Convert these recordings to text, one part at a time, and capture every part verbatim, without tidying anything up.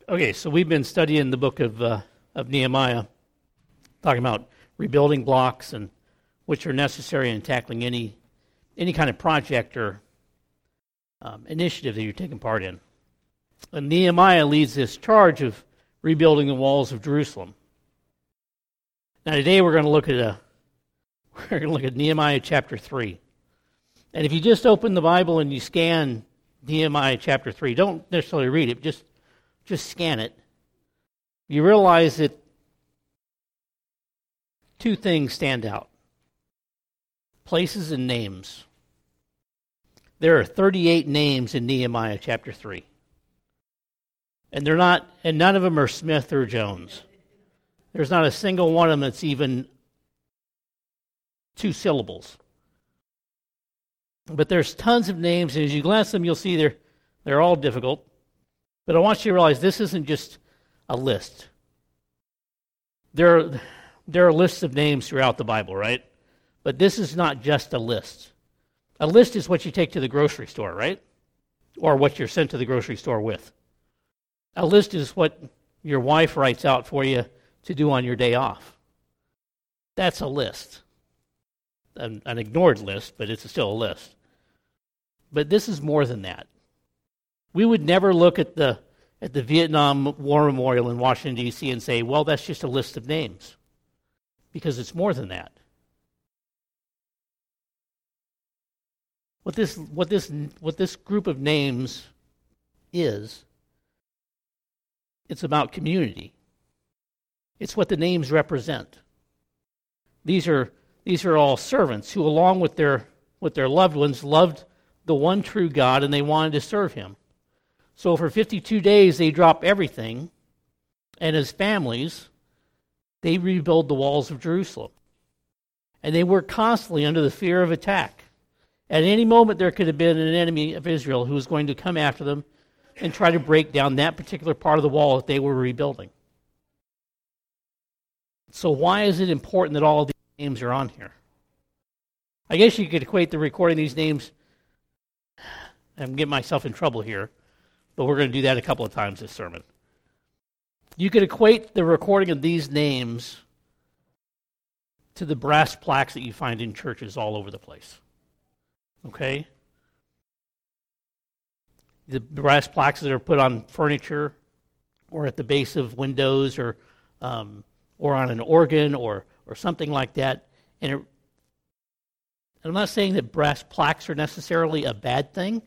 Okay, so we've been studying the book of uh, of Nehemiah, talking about rebuilding blocks and which are necessary in tackling any any kind of project or um, initiative that you're taking part in. And Nehemiah leads this charge of rebuilding the walls of Jerusalem. Now today we're going to look at a we're going to look at Nehemiah chapter three. And if you just open the Bible and you scan Nehemiah chapter three, don't necessarily read it, just just scan it. You realize that two things stand out. Places and names. There are thirty-eight names in Nehemiah chapter three. And they're not and none of them are Smith or Jones. There's not a single one of them that's even two syllables. But there's tons of names, and as you glance at them, you'll see they're they're all difficult. But I want you to realize this isn't just a list. There are, there are lists of names throughout the Bible, right? But this is not just a list. A list is what you take to the grocery store, right? Or what you're sent to the grocery store with. A list is what your wife writes out for you to do on your day off. That's a list. An, an ignored list, but it's still a list. But this is more than that. We would never look at the at the Vietnam War Memorial in Washington, D C and say, well, that's just a list of names. Because it's more than that. What this what this what this group of names is, it's about community. It's what the names represent. These are these are all servants who, along with their with their loved ones, loved the one true God and they wanted to serve him. So for fifty-two days, they drop everything, and as families, they rebuild the walls of Jerusalem. And they work constantly under the fear of attack. At any moment, there could have been an enemy of Israel who was going to come after them and try to break down that particular part of the wall that they were rebuilding. So why is it important that all of these names are on here? I guess you could equate the recording these names, I'm getting myself in trouble here, but we're going to do that a couple of times this sermon. You could equate the recording of these names to the brass plaques that you find in churches all over the place. Okay? The brass plaques that are put on furniture or at the base of windows or um, or on an organ or, or something like that. And it, I'm not saying that brass plaques are necessarily a bad thing,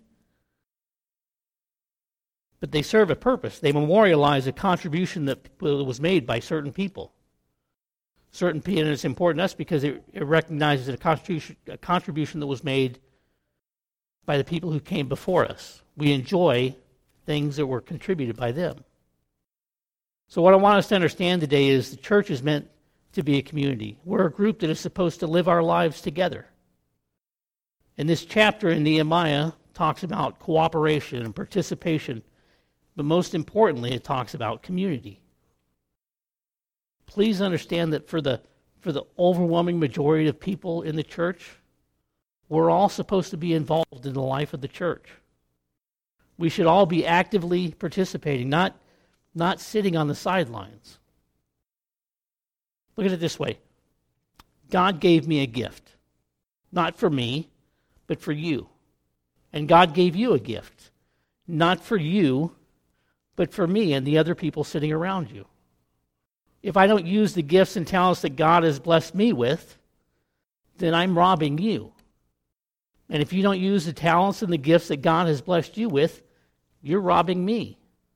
but they serve a purpose. They memorialize a contribution that was made by certain people. Certain people, and it's important to us because it, it recognizes a contribution, a contribution that was made by the people who came before us. We enjoy things that were contributed by them. So what I want us to understand today is the church is meant to be a community. We're a group that is supposed to live our lives together. And this chapter in Nehemiah talks about cooperation and participation. But most importantly, it talks about community. Please understand that for the for the overwhelming majority of people in the church, we're all supposed to be involved in the life of the church. We should all be actively participating, not, not sitting on the sidelines. Look at it this way. God gave me a gift. Not for me, but for you. And God gave you a gift. Not for you, but for me and the other people sitting around you. If I don't use the gifts and talents that God has blessed me with, then I'm robbing you. And if you don't use the talents and the gifts that God has blessed you with, you're robbing me.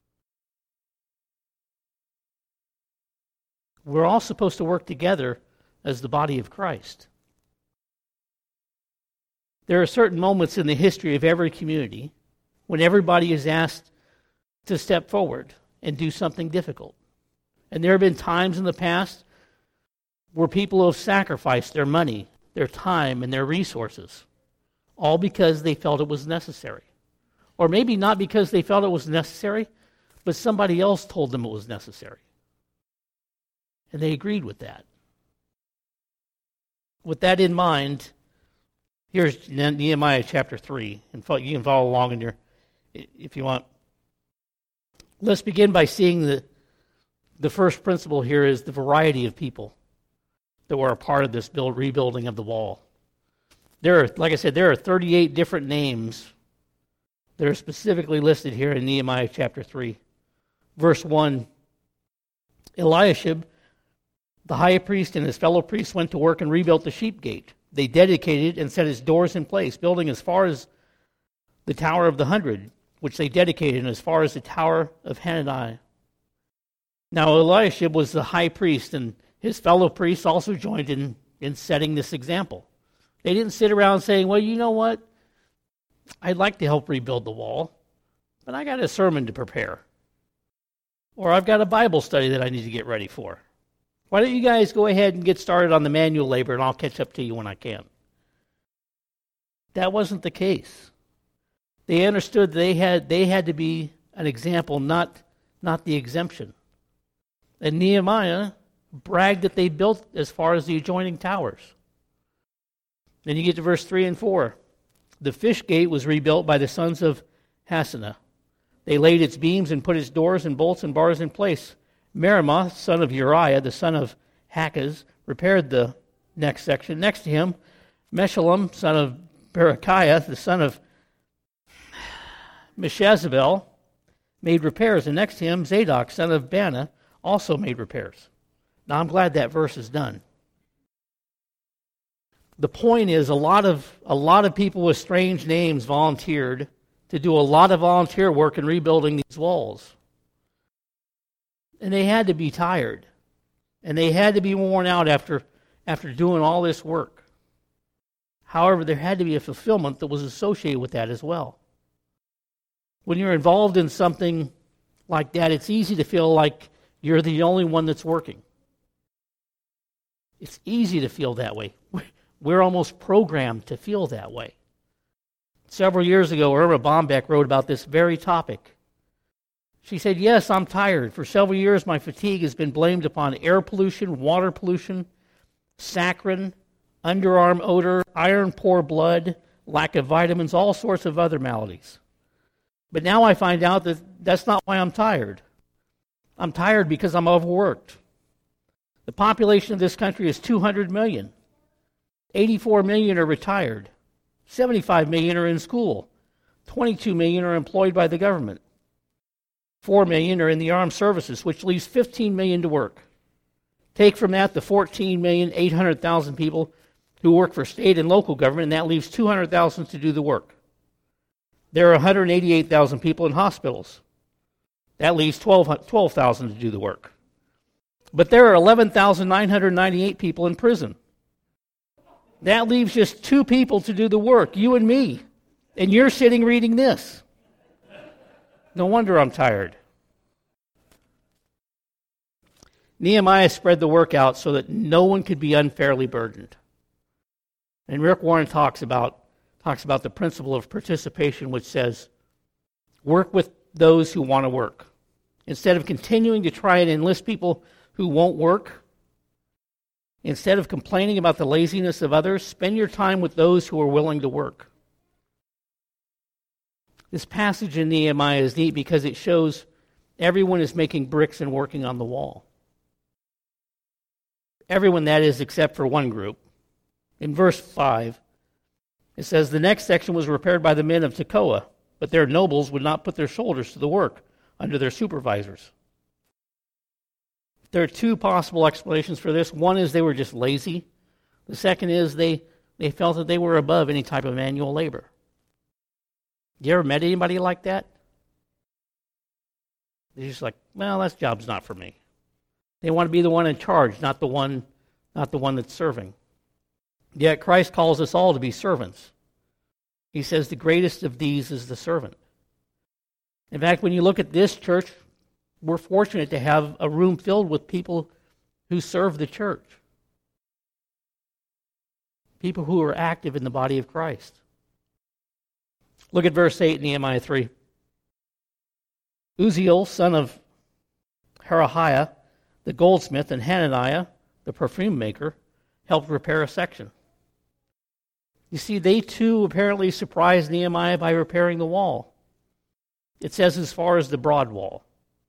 We're all supposed to work together as the body of Christ. There are certain moments in the history of every community when everybody is asked to step forward and do something difficult. And there have been times in the past where people have sacrificed their money, their time, and their resources, all because they felt it was necessary. Or maybe not because they felt it was necessary, but somebody else told them it was necessary. And they agreed with that. With that in mind, here's Nehemiah chapter three. And you can follow along in your, if you want. Let's begin by seeing the, the first principle here is the variety of people that were a part of this build, rebuilding of the wall. There are, like I said, there are thirty-eight different names that are specifically listed here in Nehemiah chapter three. Verse one, Eliashib, the high priest, and his fellow priests went to work and rebuilt the sheep gate. They dedicated and set its doors in place, building as far as the Tower of the Hundred, which they dedicated, and as far as the Tower of Hananiah. Now Eliashib was the high priest, and his fellow priests also joined in, in setting this example. They didn't sit around saying, well, you know what? I'd like to help rebuild the wall, but I got a sermon to prepare. Or I've got a Bible study that I need to get ready for. Why don't you guys go ahead and get started on the manual labor, and I'll catch up to you when I can. That wasn't the case. They understood they had they had to be an example, not, not the exemption. And Nehemiah bragged that they built as far as the adjoining towers. Then you get to verse three and four. The fish gate was rebuilt by the sons of Hassenaah. They laid its beams and put its doors and bolts and bars in place. Meremoth, son of Uriah, the son of Hakaz, repaired the next section. Next to him, Meshullam, son of Berechiah, the son of Meshezabel, made repairs. And next to him, Zadok, son of Bana, also made repairs. Now, I'm glad that verse is done. The point is, a lot of a lot of people with strange names volunteered to do a lot of volunteer work in rebuilding these walls. And they had to be tired. And they had to be worn out after, after doing all this work. However, there had to be a fulfillment that was associated with that as well. When you're involved in something like that, it's easy to feel like you're the only one that's working. It's easy to feel that way. We're almost programmed to feel that way. Several years ago, Irma Bombeck wrote about this very topic. She said, yes, I'm tired. For several years, my fatigue has been blamed upon air pollution, water pollution, saccharin, underarm odor, iron-poor blood, lack of vitamins, all sorts of other maladies. But now I find out that that's not why I'm tired. I'm tired because I'm overworked. The population of this country is two hundred million. eighty-four million are retired. seventy-five million are in school. twenty-two million are employed by the government. four million are in the armed services, which leaves fifteen million to work. Take from that the fourteen million eight hundred thousand people who work for state and local government, and that leaves two hundred thousand to do the work. There are one hundred eighty-eight thousand people in hospitals. That leaves twelve thousand to do the work. But there are eleven thousand nine hundred ninety-eight people in prison. That leaves just two people to do the work, you and me. And you're sitting reading this. No wonder I'm tired. Nehemiah spread the work out so that no one could be unfairly burdened. And Rick Warren talks about, talks about the principle of participation, which says, work with those who want to work. Instead of continuing to try and enlist people who won't work, instead of complaining about the laziness of others, spend your time with those who are willing to work. This passage in Nehemiah is neat because it shows everyone is making bricks and working on the wall. Everyone, that is, except for one group. In verse five, it says, the next section was repaired by the men of Tekoa, but their nobles would not put their shoulders to the work under their supervisors. There are two possible explanations for this. One is they were just lazy. The second is they, they felt that they were above any type of manual labor. You ever met anybody like that? They're just like, well, that job's not for me. They want to be the one in charge, not the one, not the one that's serving. Yet Christ calls us all to be servants. He says the greatest of these is the servant. In fact, when you look at this church, we're fortunate to have a room filled with people who serve the church. People who are active in the body of Christ. Look at verse eight, Nehemiah three. Uzziel, son of Harahiah, the goldsmith, and Hananiah, the perfume maker, helped repair a section. You see, they too apparently surprised Nehemiah by repairing the wall. It says as far as the broad wall.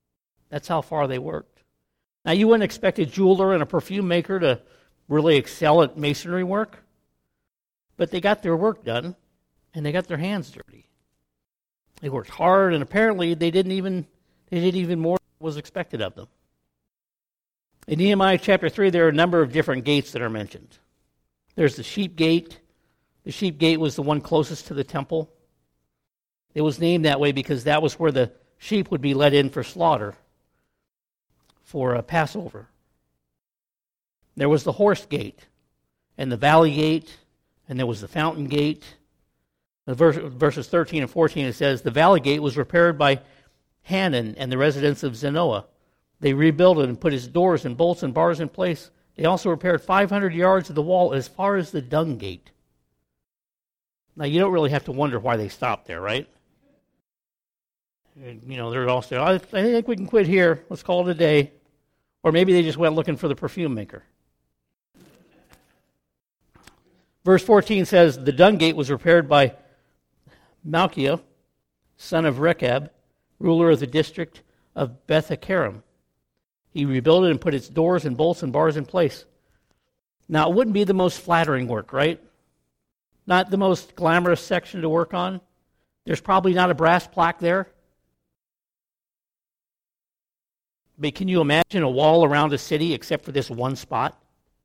That's how far they worked. Now, you wouldn't expect a jeweler and a perfume maker to really excel at masonry work, but they got their work done, and they got their hands dirty. They worked hard, and apparently they didn't even they did even more than was expected of them. In Nehemiah chapter three, there are a number of different gates that are mentioned. There's the sheep gate. The sheep gate was the one closest to the temple. It was named that way because that was where the sheep would be let in for slaughter, for a Passover. There was the horse gate, and the valley gate, and there was the fountain gate. In verse, verses thirteen and fourteen, it says, the valley gate was repaired by Hanan and the residents of Zanoah. They rebuilt it and put its doors and bolts and bars in place. They also repaired five hundred yards of the wall as far as the dung gate. Now, you don't really have to wonder why they stopped there, right? You know, they're all saying, I think we can quit here. Let's call it a day. Or maybe they just went looking for the perfume maker. Verse fourteen says, the dung gate was repaired by Malchiah, son of Rechab, ruler of the district of Beth-Haccherem. He rebuilt it and put its doors and bolts and bars in place. Now, it wouldn't be the most flattering work, right? Not the most glamorous section to work on. There's probably not a brass plaque there. But can you imagine a wall around a city except for this one spot?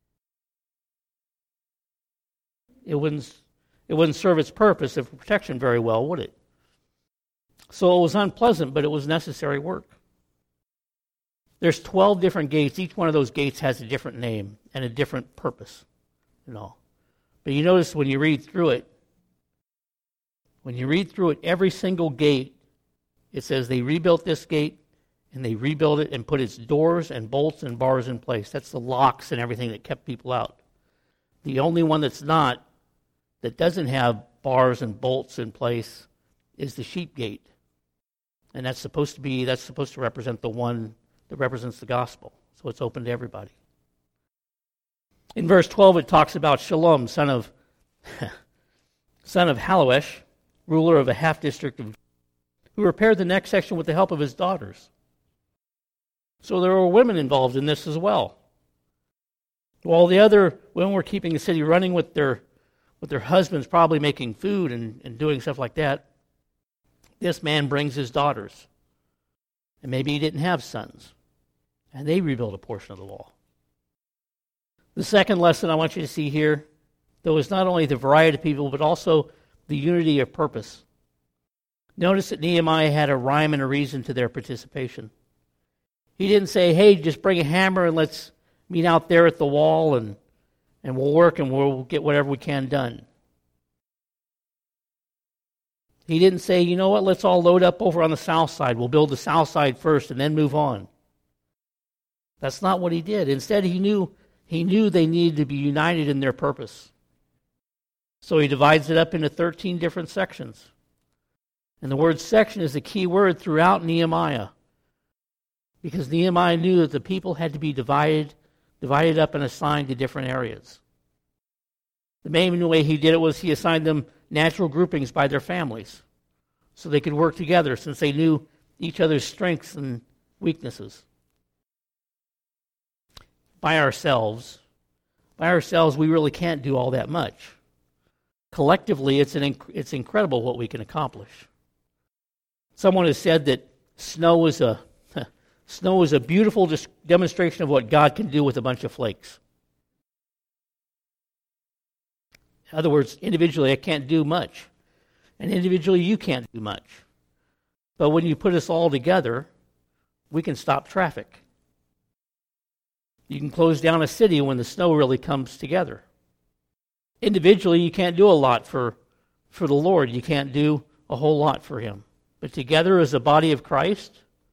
It wouldn't, it wouldn't serve its purpose of protection very well, would it? So it was unpleasant, but it was necessary work. There's twelve different gates. Each one of those gates has a different name and a different purpose, you know. But you notice when you read through it, when you read through it, every single gate, it says they rebuilt this gate, and they rebuilt it and put its doors and bolts and bars in place. That's the locks and everything that kept people out. The only one that's not, that doesn't have bars and bolts in place, is the sheep gate. And that's supposed to be, that's supposed to represent the one that represents the gospel. So it's open to everybody. In verse twelve, it talks about Shalom, son of son of Haloesh, ruler of a half district of, who repaired the next section with the help of his daughters. So there were women involved in this as well. While the other women were keeping the city running with their with their husbands, probably making food and, and doing stuff like that, this man brings his daughters. And maybe he didn't have sons. And they rebuilt a portion of the wall. The second lesson I want you to see here, though, is not only the variety of people, but also the unity of purpose. Notice that Nehemiah had a rhyme and a reason to their participation. He didn't say, hey, just bring a hammer and let's meet out there at the wall and, and we'll work and we'll get whatever we can done. He didn't say, you know what, let's all load up over on the south side. We'll build the south side first and then move on. That's not what he did. Instead, he knew he knew they needed to be united in their purpose. So he divides it up into thirteen different sections. And the word section is a key word throughout Nehemiah. Because Nehemiah knew that the people had to be divided, divided up and assigned to different areas. The main way he did it was he assigned them natural groupings by their families so they could work together since they knew each other's strengths and weaknesses. By ourselves, by ourselves, we really can't do all that much. Collectively, it's an inc- it's incredible what we can accomplish. Someone has said that snow is a snow is a beautiful dis- demonstration of what God can do with a bunch of flakes. In other words, individually, I can't do much. And individually, you can't do much. But when you put us all together, we can stop traffic. You can close down a city when the snow really comes together. Individually, you can't do a lot for, for the Lord. You can't do a whole lot for Him. But together as a body of Christ,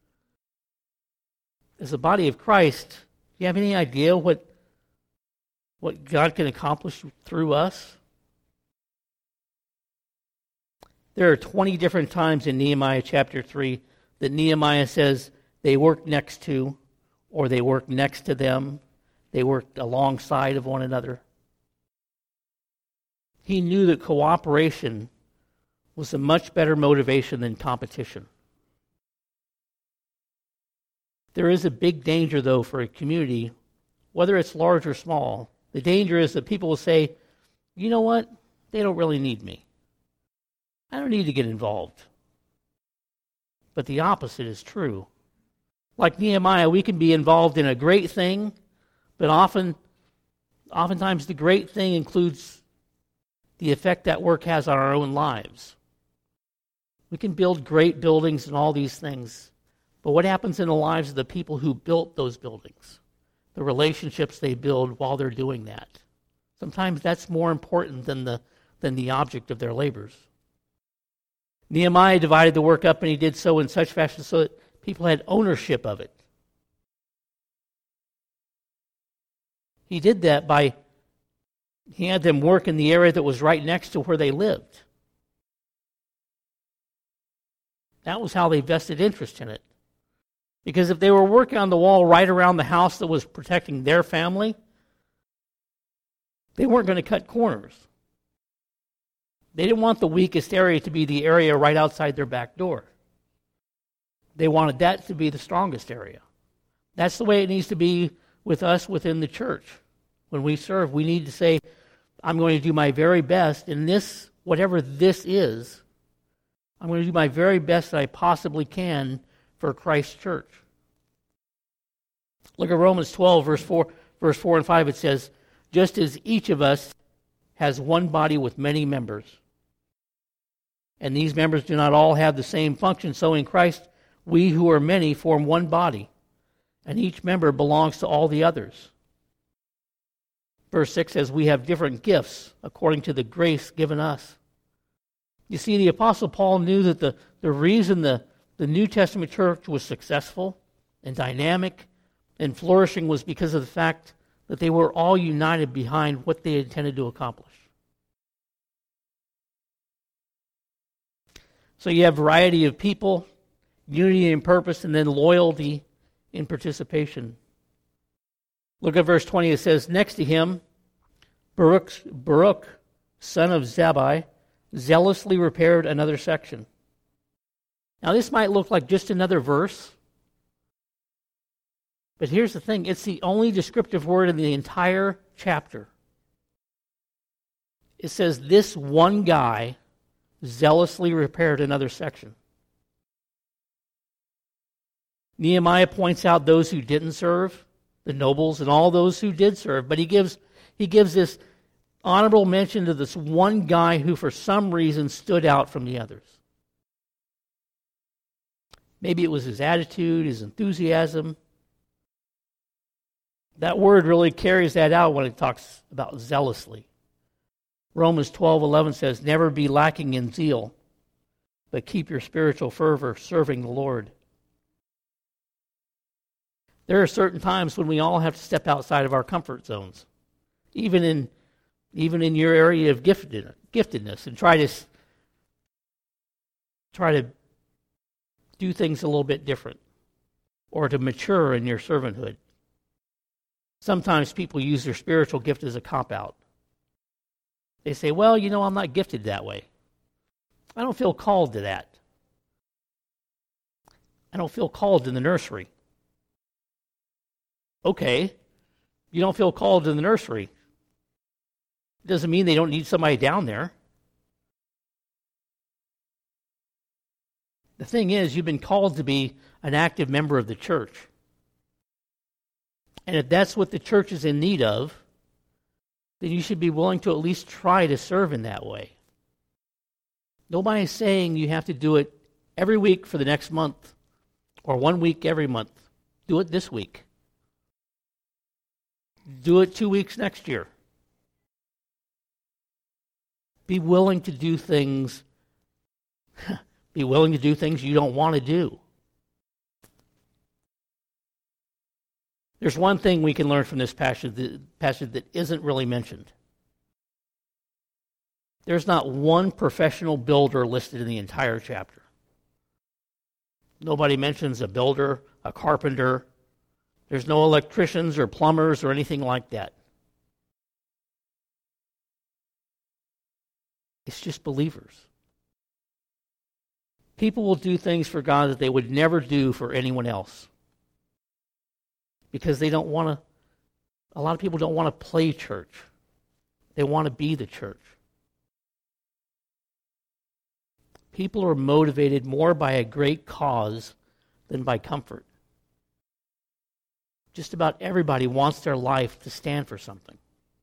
as a body of Christ, do you have any idea what, what God can accomplish through us? There are twenty different times in Nehemiah chapter three that Nehemiah says they worked next to, or they worked next to them, they worked alongside of one another. He knew that cooperation was a much better motivation than competition. There is a big danger, though, for a community, whether it's large or small. The danger is that people will say, you know what? They don't really need me. I don't need to get involved. But the opposite is true. Like Nehemiah, we can be involved in a great thing, but often, oftentimes the great thing includes the effect that work has on our own lives. We can build great buildings and all these things, but what happens in the lives of the people who built those buildings? The relationships they build while they're doing that. Sometimes that's more important than the, than the object of their labors. Nehemiah divided the work up, and he did so in such fashion so that people had ownership of it. He did that by, he had them work in the area that was right next to where they lived. That was how they vested interest in it. Because if they were working on the wall right around the house that was protecting their family, they weren't going to cut corners. They didn't want the weakest area to be the area right outside their back door. They wanted that to be the strongest area. That's the way it needs to be with us within the church. When we serve, we need to say, I'm going to do my very best in this, whatever this is, I'm going to do my very best that I possibly can for Christ's church. Look at Romans twelve, verse four, verse four and five. It says, just as each of us has one body with many members, and these members do not all have the same function, so in Christ we who are many form one body, and each member belongs to all the others. Verse six says, we have different gifts according to the grace given us. You see, the Apostle Paul knew that the, the reason the, the New Testament church was successful and dynamic and flourishing was because of the fact that they were all united behind what they intended to accomplish. So you have variety of people, unity in purpose, and then loyalty in participation. Look at verse twenty. It says, next to him, Baruch, Baruch son of Zabbai, zealously repaired another section. Now this might look like just another verse, but here's the thing. It's the only descriptive word in the entire chapter. It says this one guy zealously repaired another section. Nehemiah points out those who didn't serve, the nobles, and all those who did serve, but he gives he gives this honorable mention to this one guy who for some reason stood out from the others. Maybe it was his attitude, his enthusiasm. That word really carries that out when it talks about zealously. Romans twelve eleven says, never be lacking in zeal, but keep your spiritual fervor serving the Lord. There are certain times when we all have to step outside of our comfort zones, even in even in your area of gifted, giftedness, and try to try to do things a little bit different, or to mature in your servanthood. Sometimes people use their spiritual gift as a cop-out. They say, well, you know, I'm not gifted that way. I don't feel called to that. I don't feel called to the nursery. Okay, you don't feel called to the nursery. It doesn't mean they don't need somebody down there. The thing is, you've been called to be an active member of the church. And if that's what the church is in need of, then you should be willing to at least try to serve in that way. Nobody's saying you have to do it every week for the next month or one week every month. Do it this week. Do it two weeks next year. Be willing to do things. Be willing to do things you don't want to do. There's one thing we can learn from this passage that, passage that isn't really mentioned. There's not one professional builder listed in the entire chapter. Nobody mentions a builder, a carpenter. There's no electricians or plumbers or anything like that. It's just believers. People will do things for God that they would never do for anyone else. because they don't want to, a lot of people don't want to play church. They want to be the church. People are motivated more by a great cause than by comfort. Just about everybody wants their life to stand for something.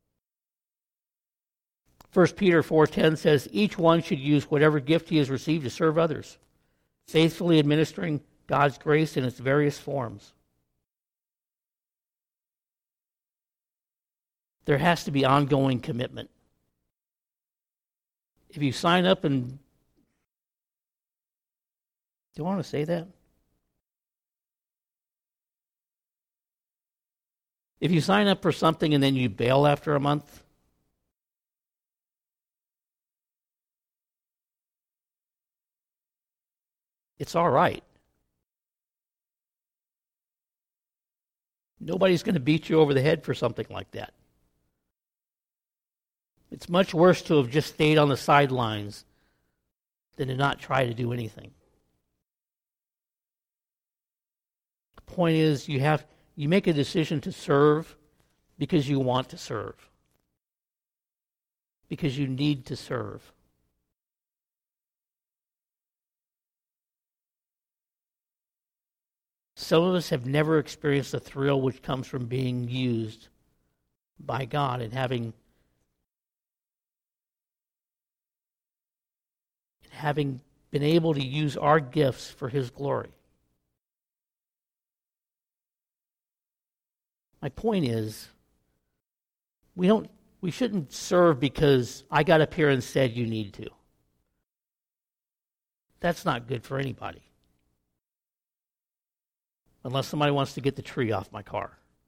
First Peter four ten says, each one should use whatever gift he has received to serve others, faithfully administering God's grace in its various forms. There has to be ongoing commitment. If you sign up and... Do you want to say that? If you sign up for something and then you bail after a month, it's all right. Nobody's going to beat you over the head for something like that. It's much worse to have just stayed on the sidelines than to not try to do anything. The point is, you have you make a decision to serve because you want to serve. Because you need to serve. Some of us have never experienced the thrill which comes from being used by God and having having been able to use our gifts for His glory. My point is, we don't we shouldn't serve because I got up here and said you need to. That's not good for anybody. Unless somebody wants to get the tree off my car.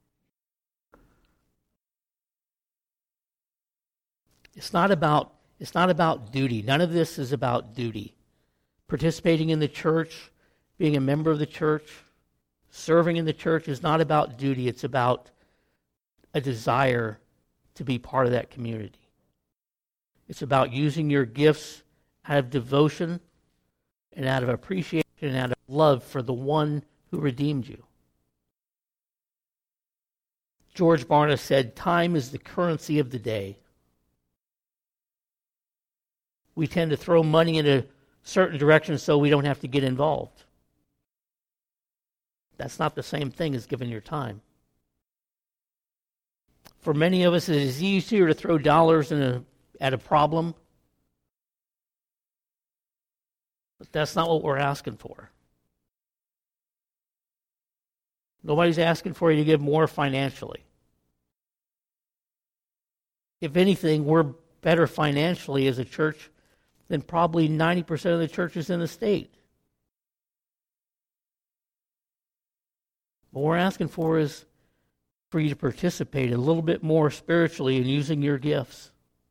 It's not about it's not about duty. None of this is about duty. Participating in the church, being a member of the church, serving in the church is not about duty. It's about a desire to be part of that community. It's about using your gifts out of devotion and out of appreciation and out of love for the one who redeemed you. George Barna said, time is the currency of the day. We tend to throw money in a certain direction so we don't have to get involved. That's not the same thing as giving your time. For many of us, it is easier to throw dollars in a, at a problem, but that's not what we're asking for. Nobody's asking for you to give more financially. If anything, we're better financially as a church than probably ninety percent of the churches in the state. What we're asking for is for you to participate a little bit more spiritually in using your gifts.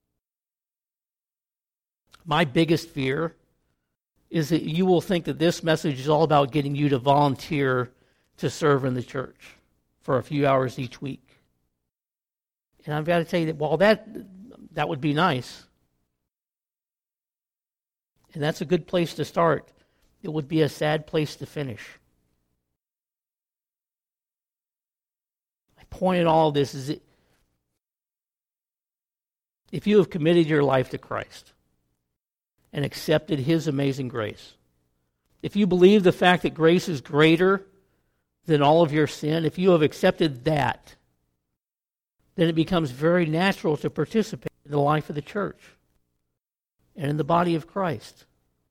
My biggest fear is that you will think that this message is all about getting you to volunteer to serve in the church for a few hours each week. And I've got to tell you that while that that would be nice, and that's a good place to start, it would be a sad place to finish. My point in all of this is that if you have committed your life to Christ and accepted His amazing grace, if you believe the fact that grace is greater than all of your sin, if you have accepted that, then it becomes very natural to participate in the life of the church and in the body of Christ.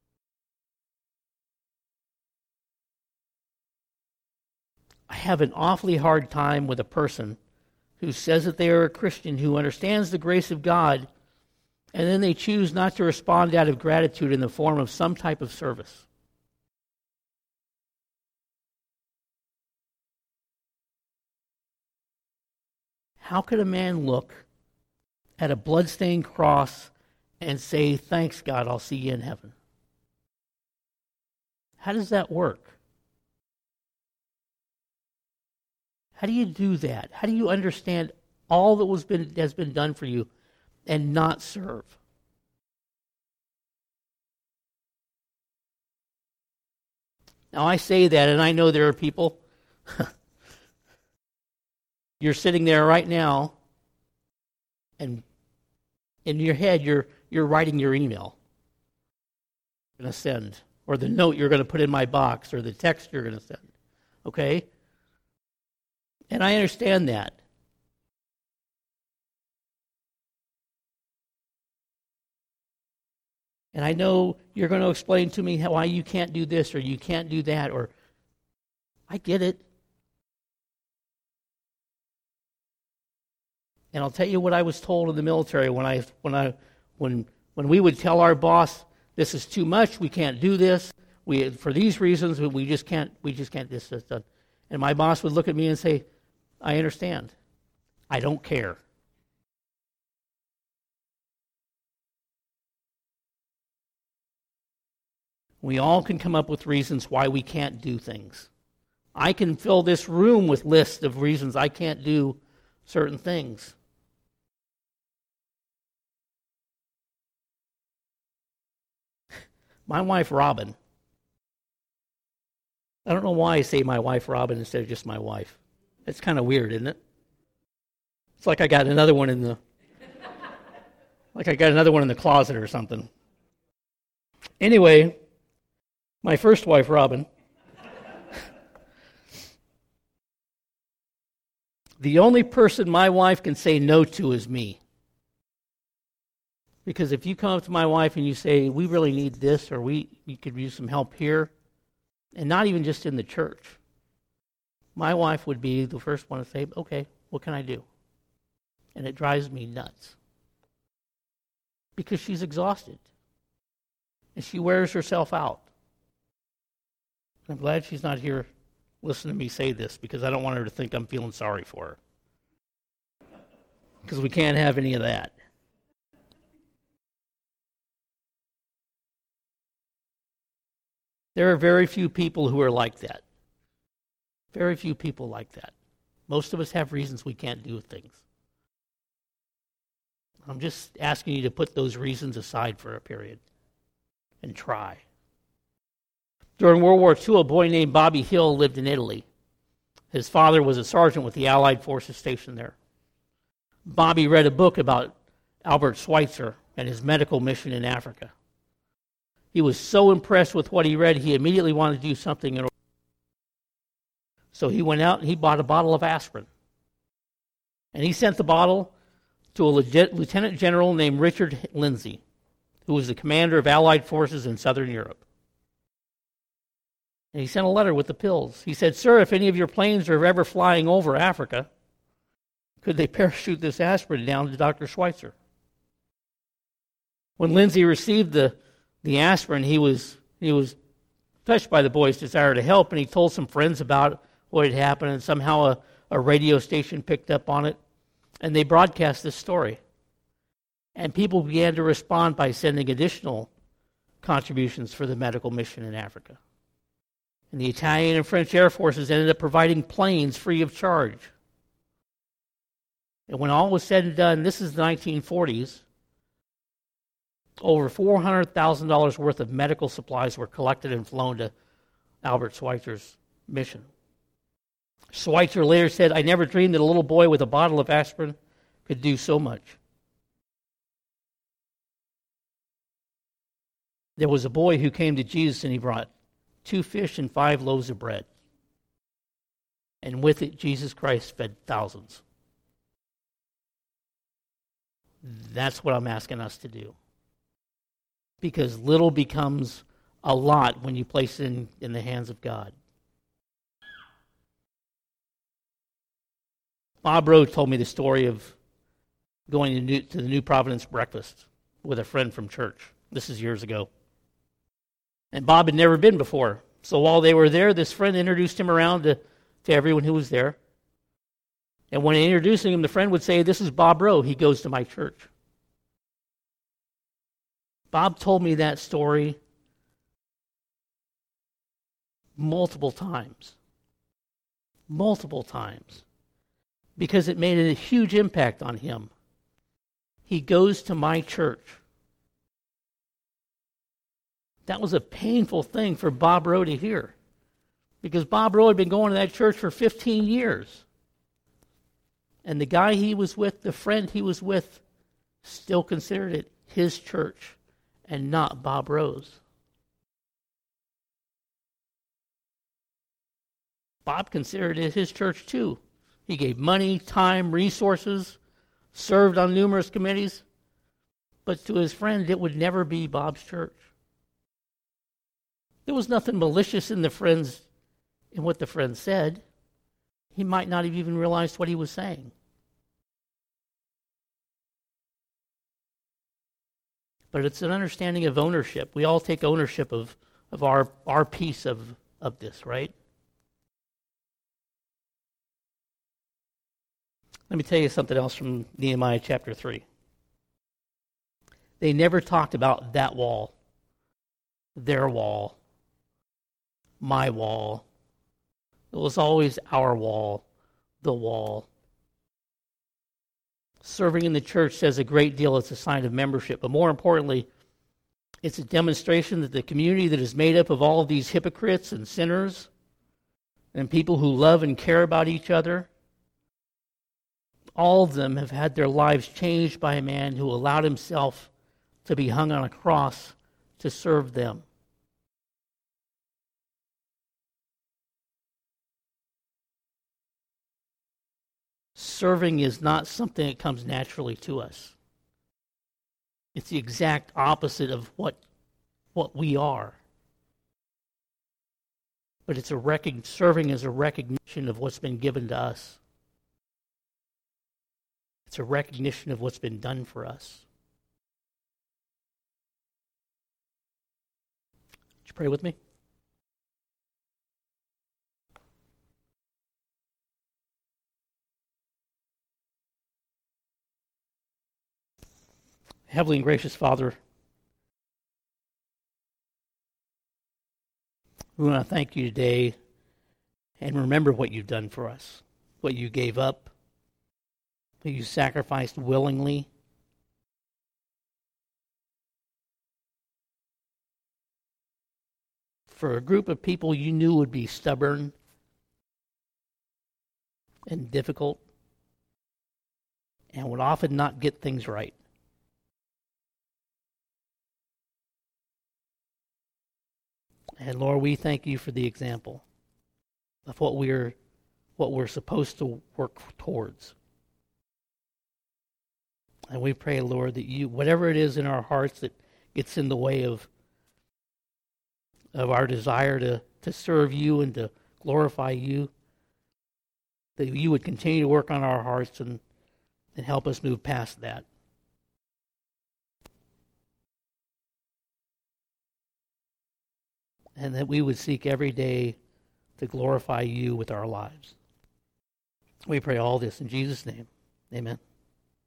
I have an awfully hard time with a person who says that they are a Christian, who understands the grace of God, and then they choose not to respond out of gratitude in the form of some type of service. How could a man look at a bloodstained cross and say, thanks God, I'll see you in heaven? How does that work? How do you do that? How do you understand all that was been, has been done for you and not serve? Now I say that, and I know there are people you're sitting there right now, and in your head, you're you're writing your email. You're going to send, or the note you're going to put in my box, or the text you're going to send. Okay? And I understand that. And I know you're going to explain to me how, why you can't do this or you can't do that, or I get it. And I'll tell you what I was told in the military when I when I when when we would tell our boss, this is too much, we can't do this, we for these reasons we just can't we just can't this this done. And my boss would look at me and say, I understand. I don't care. We all can come up with reasons why we can't do things. I can fill this room with lists of reasons I can't do certain things. My wife, Robin. I don't know why I say my wife, Robin, instead of just my wife. It's kind of weird, isn't it? It's like I got another one in the, like I got another one in the closet or something. Anyway, my first wife, Robin, the only person my wife can say no to is me. Because if you come up to my wife and you say, we really need this, or we, we could use some help here, and not even just in the church, my wife would be the first one to say, okay, what can I do? And it drives me nuts. Because she's exhausted. And she wears herself out. I'm glad she's not here listening to me say this, because I don't want her to think I'm feeling sorry for her. Because we can't have any of that. There are very few people who are like that. Very few people like that. Most of us have reasons we can't do things. I'm just asking you to put those reasons aside for a period and try. During World War Two, a boy named Bobby Hill lived in Italy. His father was a sergeant with the Allied forces stationed there. Bobby read a book about Albert Schweitzer and his medical mission in Africa. He was so impressed with what he read, he immediately wanted to do something. In order. So he went out and he bought a bottle of aspirin. And he sent the bottle to a lieutenant general named Richard Lindsay, who was the commander of Allied forces in Southern Europe. And he sent a letter with the pills. He said, sir, if any of your planes are ever flying over Africa, could they parachute this aspirin down to Doctor Schweitzer? When Lindsay received the, the aspirin, he was he was touched by the boy's desire to help, and he told some friends about what had happened, and somehow a, a radio station picked up on it, and they broadcast this story. And people began to respond by sending additional contributions for the medical mission in Africa. And the Italian and French Air Forces ended up providing planes free of charge. And when all was said and done, this is the nineteen forties, over four hundred thousand dollars worth of medical supplies were collected and flown to Albert Schweitzer's mission. Schweitzer later said, I never dreamed that a little boy with a bottle of aspirin could do so much. There was a boy who came to Jesus and he brought two fish and five loaves of bread. And with it, Jesus Christ fed thousands. That's what I'm asking us to do. Because little becomes a lot when you place it in, in the hands of God. Bob Rowe told me the story of going to, New, to the New Providence breakfast with a friend from church. This is years ago. And Bob had never been before. So while they were there, this friend introduced him around to, to everyone who was there. And when introducing him, the friend would say, this is Bob Rowe. He goes to my church. Bob told me that story multiple times. Multiple times. Because it made a huge impact on him. He goes to my church. That was a painful thing for Bob Rowe to hear. Because Bob Rowe had been going to that church for fifteen years. And the guy he was with, the friend he was with, still considered it his church and not Bob Rose. Bob considered it his church too. He gave money, time, resources, served on numerous committees, but to his friend, it would never be Bob's church. There was nothing malicious in the friends, in what the friend said. He might not have even realized what he was saying. But it's an understanding of ownership. We all take ownership of, of our, our piece of, of this, right? Let me tell you something else from Nehemiah chapter three. They never talked about that wall, their wall, my wall. It was always our wall, the wall. Serving in the church says a great deal. It's a sign of membership. But more importantly, it's a demonstration that the community that is made up of all of these hypocrites and sinners and people who love and care about each other, all of them have had their lives changed by a man who allowed himself to be hung on a cross to serve them. Serving is not something that comes naturally to us. It's the exact opposite of what, what we are. But it's a rec- serving is a recognition of what's been given to us. It's a recognition of what's been done for us. Would you pray with me? Heavenly and gracious Father, we want to thank you today and remember what you've done for us, what you gave up, what you sacrificed willingly. For a group of people you knew would be stubborn and difficult and would often not get things right. And Lord, we thank you for the example of what we're what we're supposed to work towards. And we pray, Lord, that you, whatever it is in our hearts that gets in the way of of our desire to, to serve you and to glorify you, that you would continue to work on our hearts and, and help us move past that. And that we would seek every day to glorify you with our lives. We pray all this in Jesus' name. Amen.